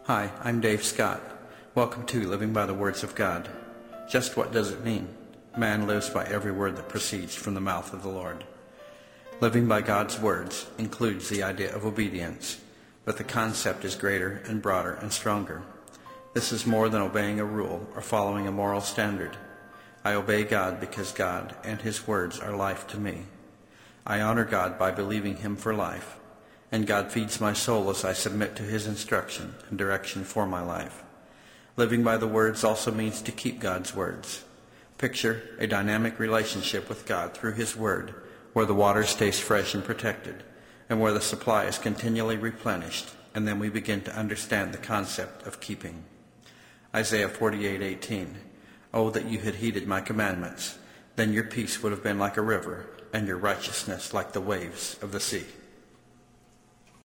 Hi, I'm Dave Scott. Welcome to Living by the Words of God. Just what does it mean? Man lives by every word that proceeds from the mouth of the Lord. Living by God's words includes the idea of obedience, but the concept is greater and broader and stronger. This is more than obeying a rule or following a moral standard. I obey God because God and His words are life to me. I honor God by believing Him for life, and God feeds my soul as I submit to His instruction and direction for my life. Living by the words also means to keep God's words. Picture a dynamic relationship with God through His Word, where the water stays fresh and protected, and where the supply is continually replenished, and then we begin to understand the concept of keeping. Isaiah 48:18. Oh, that you had heeded my commandments, then your peace would have been like a river, and your righteousness like the waves of the sea.